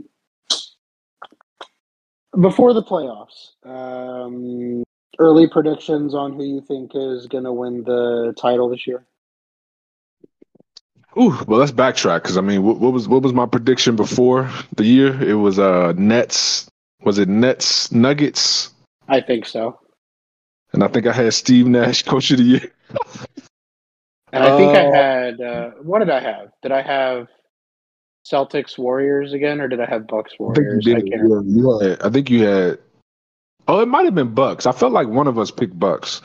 before the playoffs, um, early predictions on who you think is going to win the title this year. Ooh, well, let's backtrack because I mean, what, what was what was my prediction before the year? It was uh Nets. Was it Nets Nuggets? I think so. And I think I had Steve Nash Coach of the Year. And I think uh, I had uh, what did I have? Did I have Celtics Warriors again, or did I have Bucks I think you Warriors? did. I can't Yeah, remember. you had, I think you had. Oh, it might have been Bucks. I felt like one of us picked Bucks.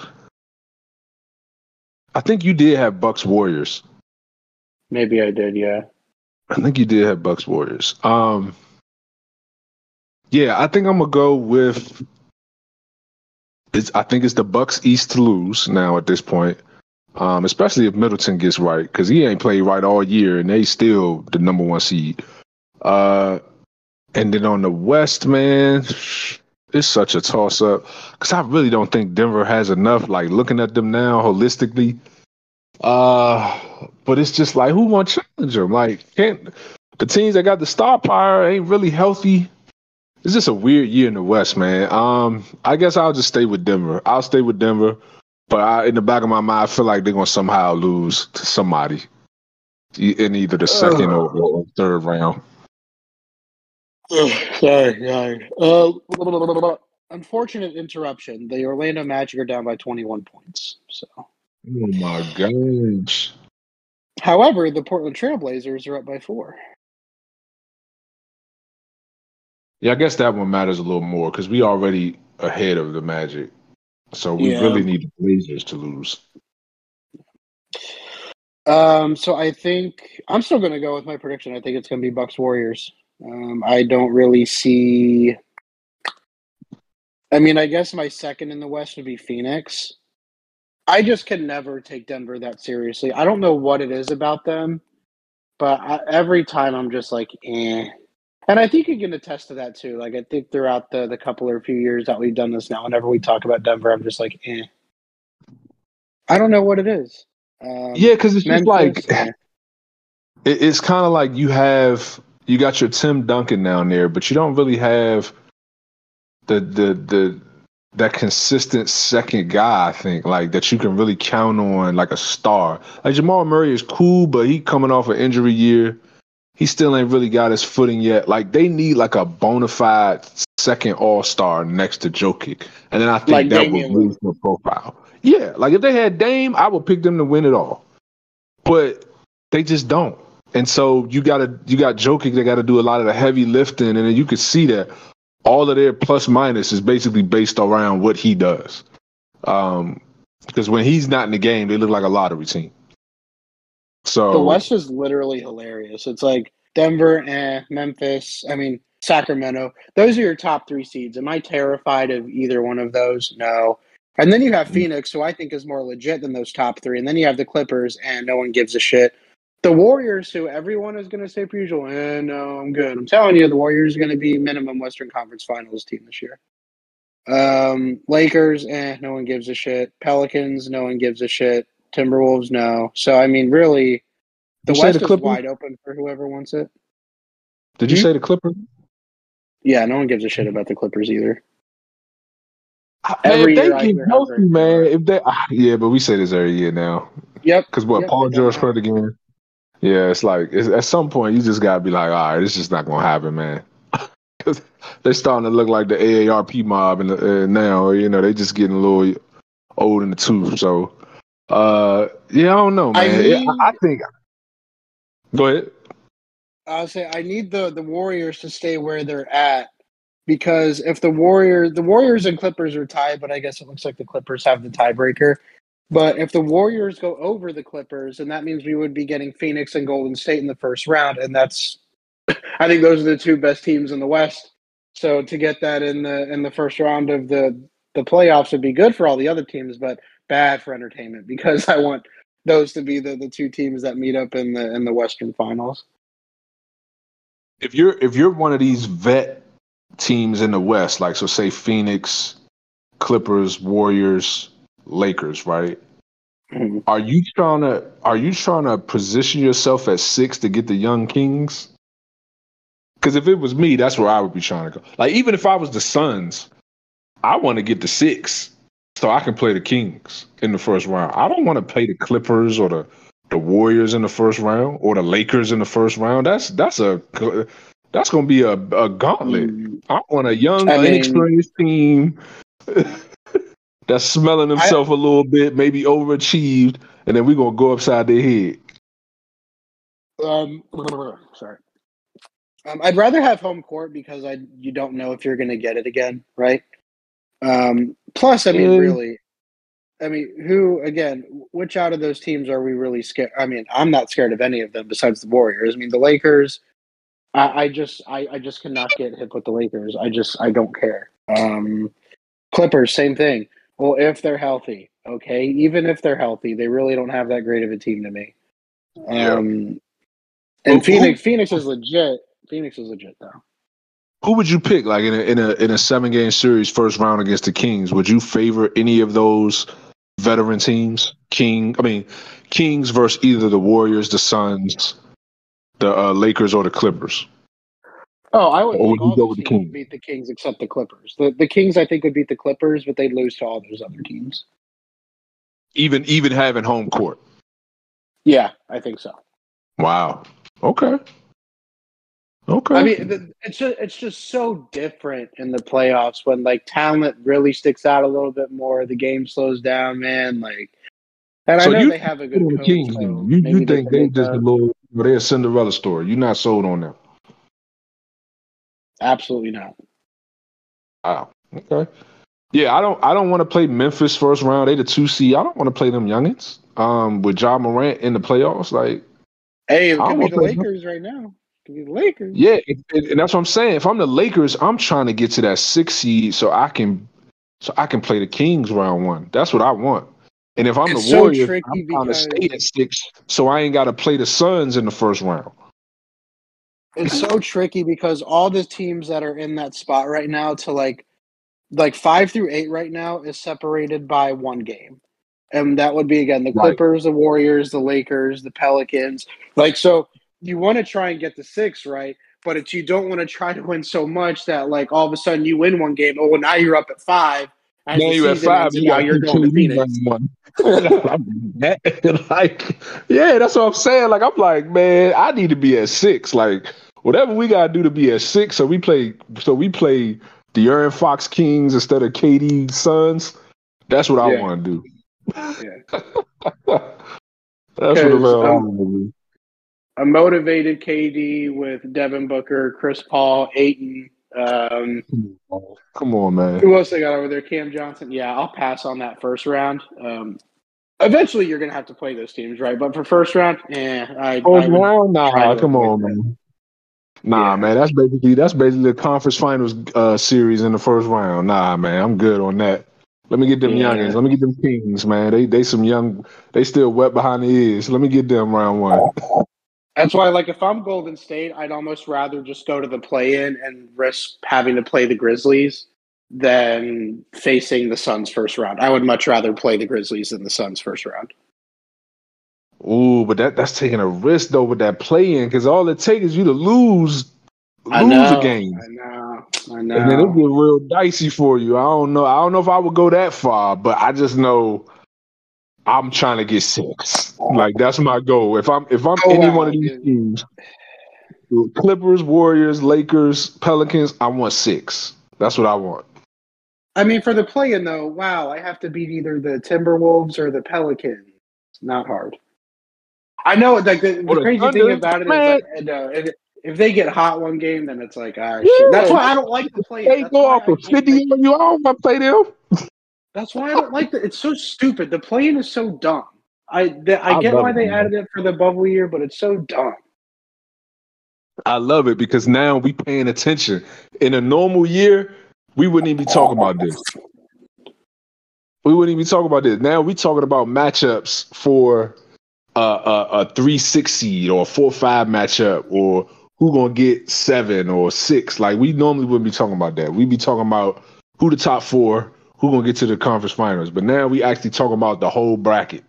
I think you did have Bucks Warriors. Maybe I did. Yeah. I think you did have Bucks Warriors. Um, yeah, I think I'm gonna go with. It's. I think it's the Bucks East to lose now at this point. Um, especially if Middleton gets right, because he ain't played right all year, and they still the number one seed. Uh, and then on the West, man, it's such a toss up because I really don't think Denver has enough. Like looking at them now holistically, uh, but it's just like who won't challenge them? Like, can't the teams that got the star power ain't really healthy? It's just a weird year in the West, man. Um, I guess I'll just stay with Denver. I'll stay with Denver. But I, in the back of my mind, I feel like they're gonna somehow lose to somebody in either the second or, or third round. sorry, sorry. Uh, unfortunate interruption. The Orlando Magic are down by twenty-one points. So, Oh my gosh! however, the Portland Trailblazers are up by four. Yeah, I guess that one matters a little more because we already ahead of the Magic, so we Yeah. really need the Blazers to lose. Um, so I think I'm still going to go with my prediction. I think it's going to be Bucks Warriors. Um, I don't really see. I mean, I guess my second in the West would be Phoenix. I just can never take Denver that seriously. I don't know what it is about them, but I, every time I'm just like, eh. And I think you can attest to that too. Like I think throughout the the couple or few years that we've done this now, whenever we talk about Denver, I'm just like, eh. I don't know what it is. Um, Yeah, because it's just Memphis, like eh. it, it's kind of like you have you got your Tim Duncan down there, but you don't really have the the the that consistent second guy, I think, like that you can really count on, like a star. Like Jamal Murray is cool, but he coming off an injury year. He still ain't really got his footing yet. Like they need like a bona fide second all star next to Jokic, and then I think Like that would Damian raise Lillard. their profile. Yeah, like if they had Dame, I would pick them to win it all, but they just don't. And so you gotta you got Jokic. They got to do a lot of the heavy lifting, and then you can see that all of their plus minus is basically based around what he does. Um, because when he's not in the game, they look like a lottery team. So The West is literally hilarious. It's like Denver, eh, Memphis, I mean, Sacramento. Those are your top three seeds. Am I terrified of either one of those? No. And then you have Phoenix, who I think is more legit than those top three. And then you have the Clippers, and no one gives a shit. The Warriors, who everyone is going to say per usual, eh, no, I'm good. I'm telling you, the Warriors are going to be minimum Western Conference Finals team this year. Um, Lakers, eh, no one gives a shit. Pelicans, no one gives a shit. Timberwolves, no. So, I mean, really, the you say the West is Clippers? wide open for whoever wants it. Did you Hmm? say the Clippers? Yeah, no one gives a shit about the Clippers either. Man, Every if they year I get either have healthy, their man, number. if they, ah, yeah, but we say this every year now. Yep. Because what, Yep, Paul they don't George have hurt it. again? Yeah, it's like it's, at some point you just gotta be like, all right, it's just not gonna happen, man. They're starting to look like the A A R P mob, and uh, now you know they just getting a little old in the tooth. So, uh, yeah, I don't know, I man. It, I, I need. think. Go ahead. I'll say I need the the Warriors to stay where they're at because if the Warriors, the Warriors and Clippers are tied, but I guess it looks like the Clippers have the tiebreaker. But if the Warriors go over the Clippers, then that means we would be getting Phoenix and Golden State in the first round, and that's I think those are the two best teams in the West. So to get that in the in the first round of the the playoffs would be good for all the other teams, but bad for entertainment because I want those to be the, the two teams that meet up in the in the Western Finals. If you're if you're one of these vet teams in the West, like so, say Phoenix, Clippers, Warriors, Lakers, right? Mm-hmm. Are you trying to are you trying to position yourself at six to get the young Kings? Because if it was me, that's where I would be trying to go. Like even if I was the Suns, I want to get the six so I can play the Kings in the first round. I don't want to play the Clippers or the, the Warriors in the first round or the Lakers in the first round. That's that's a that's going to be a, a gauntlet. Mm. I want a young, I mean, inexperienced team that's smelling himself I, a little bit, maybe overachieved, and then we're gonna go upside their head. um, sorry. Um, I'd rather have home court because I you don't know if you're going to get it again, right? Um, plus, I mean, Yeah. really, I mean, who again? Which out of those teams are we really scared? I mean, I'm not scared of any of them besides the Warriors. I mean, the Lakers. I, I just, I, I just cannot get hit with the Lakers. I just, I don't care. Um, Clippers, same thing. Well, if they're healthy, okay, even if they're healthy, they really don't have that great of a team to me. Yeah. Um, Who, and Phoenix, who, Phoenix is legit. Phoenix is legit though. who would you pick, like in a in a in a seven game series, first round against the Kings? Would you favor any of those veteran teams? King, I mean, Kings versus either the Warriors, the Suns, the uh, Lakers, or the Clippers, Oh, I would or think would you all go those with the teams would Kings? beat the Kings except the Clippers. The the Kings, I think, would beat the Clippers, but they'd lose to all those other teams. Even even having home court. Yeah, I think so. Wow. Okay. Okay. I mean, the, it's just it's just so different in the playoffs when like talent really sticks out a little bit more. The game slows down, man. Like, and I So know you they have a sold good on the coach, Kings? Then. so You you maybe they think can they make just a up. little? They're a Cinderella story. You're not sold on them. Absolutely not. Wow. Okay. Yeah, I don't. I don't want to play Memphis first round. They the two seed. I don't want to play them youngins. Um, with Ja Morant in the playoffs, like Hey, it I could don't be want the to play them. Lakers right now. It could be the Lakers. Yeah, and, and that's what I'm saying. If I'm the Lakers, I'm trying to get to that six seed so I can, so I can play the Kings round one. That's what I want. And if I'm the It's so Warriors, I'm tricky trying to stay because at six so I ain't got to play the Suns in the first round. it's so tricky because all the teams that are in that spot right now to like like five through eight right now is separated by one game. And that would be again the Right. Clippers, the Warriors, the Lakers, the Pelicans. Like so you want to try and get the six, right? But it's you don't want to try to win so much that like all of a sudden you win one game. Oh well now you're up at five as Now the you at season five, ends and you now got to you're keep going to K D Phoenix. running one. Like, yeah, that's what I'm saying. Like, I'm like, man, I need to be at six. Like, whatever we gotta do to be at six, so we play, so we play the Aaron Fox Kings instead of K D Suns. That's what I Yeah, want to do. yeah. That's what the Because hell I um, want to do. a motivated K D with Devin Booker, Chris Paul, Aiton. Um, Come on, man. who else they got over there? Cam Johnson. Yeah, I'll pass on that first round. Um, eventually, you're going to have to play those teams, right? But for first round, eh, I First I would round, try nah. to Come avoid on, that. man. Nah, Yeah, man. That's basically that's basically the conference finals uh, series in the first round. Nah, man. I'm good on that. Let me get them youngins. yeah. Let me get them Kings, man. They they some young. They still wet behind the ears. Let me get them round one. That's why, like, if I'm Golden State, I'd almost rather just go to the play-in and risk having to play the Grizzlies than facing the Suns first round. I would much rather play the Grizzlies than the Suns first round. Ooh, but that that's taking a risk though with that play in because all it takes is you to lose I lose a know, game, I know, I and then it know. get real dicey for you. I don't know. I don't know if I would go that far, but I just know I'm trying to get six. Like that's my goal. If I'm if I'm Oh any one of wow, these dude. teams, Clippers, Warriors, Lakers, Pelicans. I want six. That's what I want. I mean, for the play-in, though, wow, I have to beat either the Timberwolves or the Pelicans. It's not hard. I know, like, the, the Or the crazy Thunder, thing about it is, man. like, and, uh, if, if they get hot one game, then it's like, ah, shit. That's Yeah, why I don't like the play-in. they That's go why off I of can't fifty like on you. I don't want to play them. That's why I don't like it. It's so stupid. The play-in is so dumb. I the, I I get love why it, they man. added it for the bubble year, but it's so dumb. I love it because now we paying attention. In a normal year, we wouldn't even be talking about this. We wouldn't even be talking about this. Now we talking about matchups for a, a, a three six seed or a four five matchup, or who gonna get seven or six. Like, we normally wouldn't be talking about that. We'd be talking about who the top four, who gonna get to the conference finals. But now we actually talking about the whole bracket.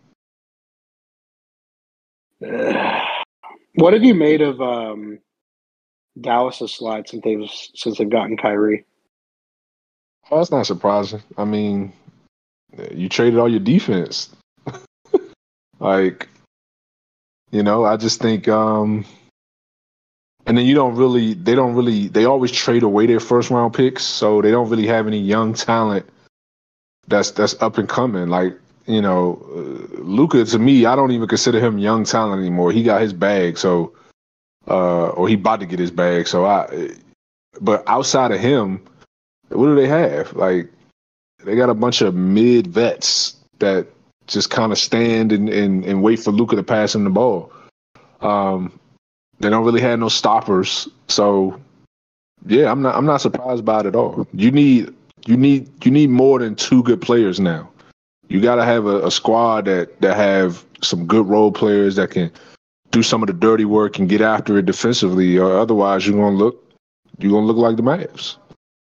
What have you made of um, Dallas' slide since they've since they've gotten Kyrie? Oh, that's not surprising. I mean, you traded all your defense. Like, you know, I just think, um, and then you don't really, they don't really, they always trade away their first round picks, so they don't really have any young talent that's that's up and coming. Like, you know, uh, Luka, to me, I don't even consider him young talent anymore. He got his bag, so, uh, or he about to get his bag. So I, but outside of him, what do they have? Like, they got a bunch of mid vets that just kind of stand and, and, and wait for Luka to pass him the ball. Um, they don't really have no stoppers, so yeah, I'm not I'm not surprised by it at all. You need you need you need more than two good players now. You got to have a, a squad that that have some good role players that can do some of the dirty work and get after it defensively, or otherwise you're gonna look you're gonna look like the Mavs.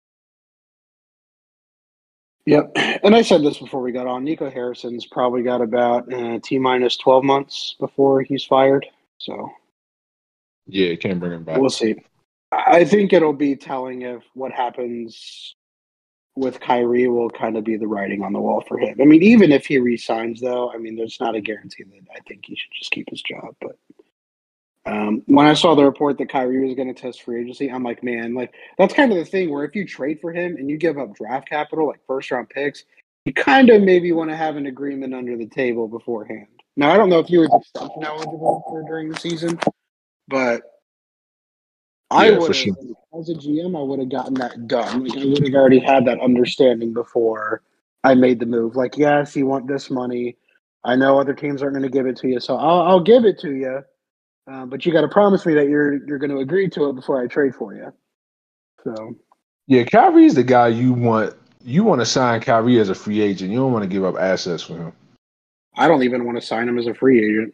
Yep, and I said this before we got on. Nico Harrison's probably got about uh, T minus twelve months before he's fired. So Yeah, you can't bring him back. we'll see. I think it'll be telling if what happens with Kyrie will kind of be the writing on the wall for him. I mean, even if he resigns, though, I mean, there's not a guarantee that I think he should just keep his job. But um, when I saw the report that Kyrie was going to test free agency, I'm like, man, like that's kind of the thing where if you trade for him and you give up draft capital, like first round picks, you kind of maybe want to have an agreement under the table beforehand. Now, I don't know if he was extension eligible for during the season, but I Yeah, would for have, sure. as a G M, I would have gotten that done. Like I would have already had that understanding before I made the move. Like, yes, you want this money. I know other teams aren't going to give it to you, so I'll, I'll give it to you. Uh, but you got to promise me that you're you're going to agree to it before I trade for you. So Yeah, Kyrie's the guy you want. You want to sign Kyrie as a free agent. You don't want to give up assets for him. I don't even want to sign him as a free agent.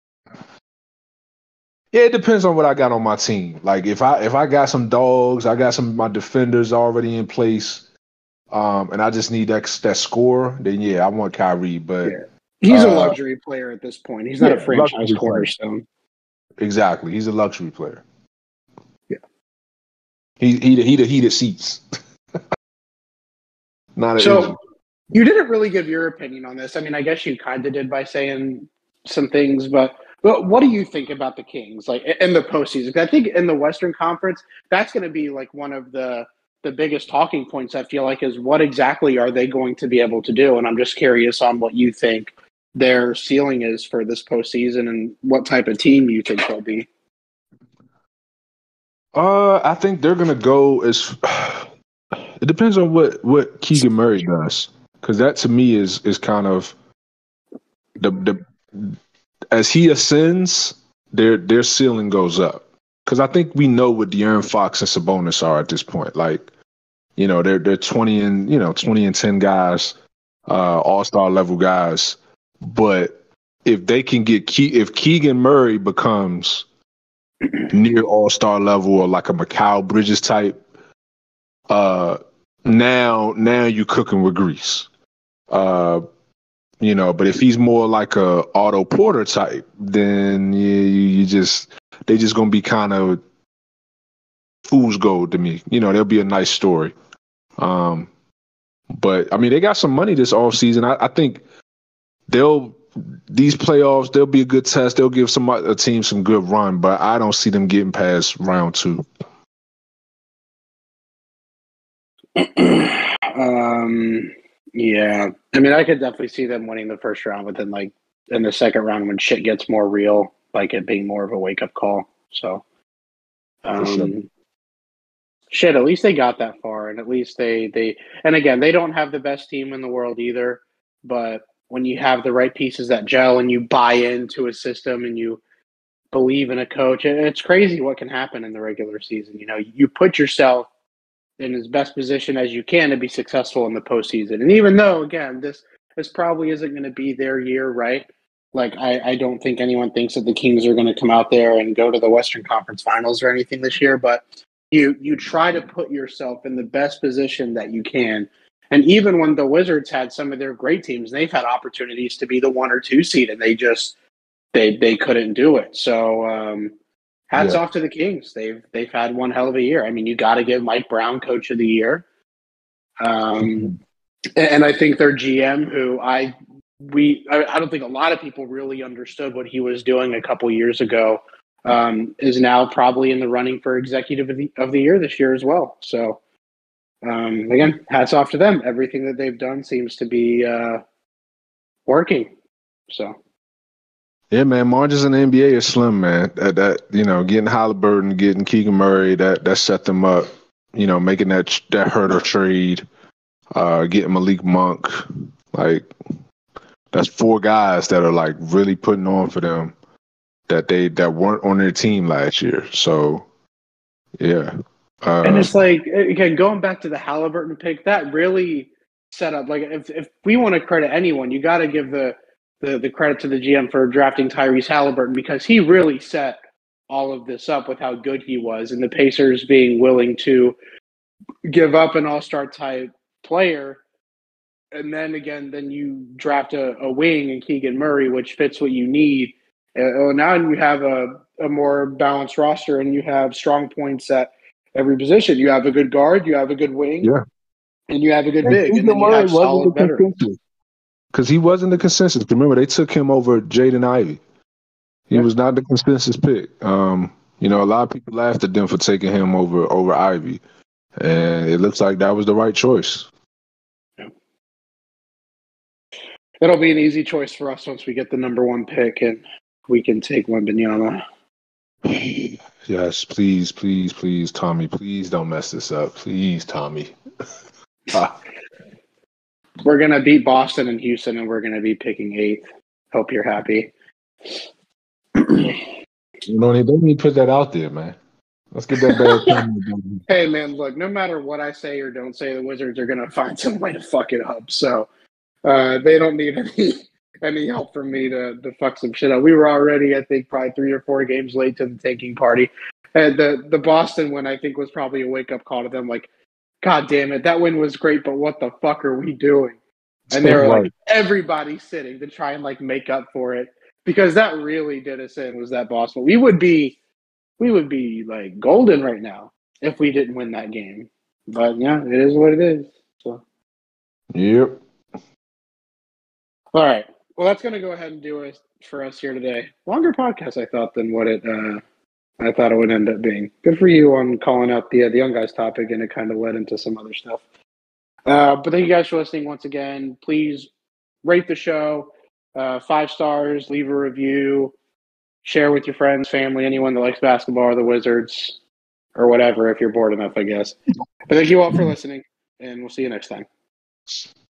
Yeah, it depends on what I got on my team. Like if I if I got some dogs, I got some of my defenders already in place, um, and I just need that that score. Then yeah, I want Kyrie. But Yeah, he's a uh, luxury player at this point. He's not yeah, a franchise luxury player. cornerstone. Exactly, he's a luxury player. Yeah, he he the, he the heated seats, not an so engine. you didn't really give your opinion on this. I mean, I guess you kind of did by saying some things, but but what do you think about the Kings, like in the postseason? I think in the Western Conference, that's going to be like one of the the biggest talking points. I feel like is what exactly are they going to be able to do? And I'm just curious on what you think their ceiling is for this postseason and what type of team you think they'll be. Uh, I think they're gonna go as. It depends on what what Keegan Murray does, because that to me is is kind of the the as he ascends, their their ceiling goes up. Because I think we know what De'Aaron Fox and Sabonis are at this point. Like, you know, they're they're twenty and you know twenty and ten guys, uh, all star level guys. But if they can get Ke- if Keegan Murray becomes near all star level or like a Mikal Bridges type, uh, now now you cooking with grease. Uh, You know, but if he's more like a Otto Porter type, then yeah, you, you just they just gonna be kind of fool's gold to me. You know, they'll be a nice story. Um, but I mean, they got some money this offseason. I, I think they'll these playoffs, they'll be a good test. They'll give some a team some good run, but I don't see them getting past round two. um, yeah, I mean, I could definitely see them winning the first round, but then like in the second round when shit gets more real, like it being more of a wake up call. So, um, sure. shit, at least they got that far, and at least they they and again, they don't have the best team in the world either, but when you have the right pieces that gel and you buy into a system and you believe in a coach, it's crazy what can happen in the regular season. You know, you put yourself in as best position as you can to be successful in the postseason. And even though, again, this this probably isn't going to be their year, right? Like, I, I don't think anyone thinks that the Kings are going to come out there and go to the Western Conference Finals or anything this year, but you you try to put yourself in the best position that you can. And even when the Wizards had some of their great teams, they've had opportunities to be the one or two seed, and they just they they couldn't do it. So um, hats Yeah. off to the Kings. They've they've had one hell of a year. I mean, you got to give Mike Brown Coach of the Year. Um, and I think their G M, who I we I, I don't think a lot of people really understood what he was doing a couple years ago, um, is now probably in the running for executive of the, of the year this year as well. So um, again, hats off to them. Everything that they've done seems to be uh, working. So. Yeah, man, margins in the N B A are slim, man. That, that you know, getting Halliburton, getting Keegan Murray, that that set them up. You know, making that that Herter trade, uh, getting Malik Monk, like that's four guys that are like really putting on for them that they that weren't on their team last year. So, yeah, uh, and it's like again going back to the Halliburton pick, that really set up. Like if if we want to credit anyone, you got to give the the the credit to the G M for drafting Tyrese Halliburton because he really set all of this up with how good he was, and the Pacers being willing to give up an all-star type player, and then again, then you draft a, a wing in Keegan Murray, which fits what you need. Uh, now you have a, a more balanced roster, and you have strong points at every position. You have a good guard, you have a good wing, yeah, and you have a good and big, and then Keegan you Murray have wasn't the solid veterans. consensus because he wasn't the consensus. Remember, they took him over Jaden Ivey. He Yeah. was not the consensus pick. Um, you know, a lot of people laughed at them for taking him over over Ivy, and it looks like that was the right choice. Yeah. It'll be an easy choice for us once we get the number one pick and we can take Wembanyama. Yes, please, please, please, Tommy, please don't mess this up. Please, Tommy. ah. We're going to beat Boston and Houston, and we're going to be picking eighth. Hope you're happy. You know, they don't need to put that out there, man. Let's get that bad. Hey, man, look, no matter what I say or don't say, the Wizards are going to find some way to fuck it up. So uh, they don't need any any help from me to, to fuck some shit up. We were already, I think, probably three or four games late to the tanking party. And the, the Boston win, I think, was probably a wake-up call to them, like, God damn it, that win was great, but what the fuck are we doing? And they were right. like, everybody sitting to try and, like, make up for it. Because that really did us in, was that Boston. We would be, we would be, like, golden right now if we didn't win that game. But, yeah, it is what it is. So. Yep. All right. Well, that's going to go ahead and do it for us here today. Longer podcast, I thought, than what it uh, I thought it would end up being. Good for you on calling out the uh, the young guys topic, and it kind of led into some other stuff. Uh, but thank you guys for listening once again. Please rate the show, uh, five stars, leave a review, share with your friends, family, anyone that likes basketball or the Wizards or whatever if you're bored enough, I guess. But thank you all for listening, and we'll see you next time.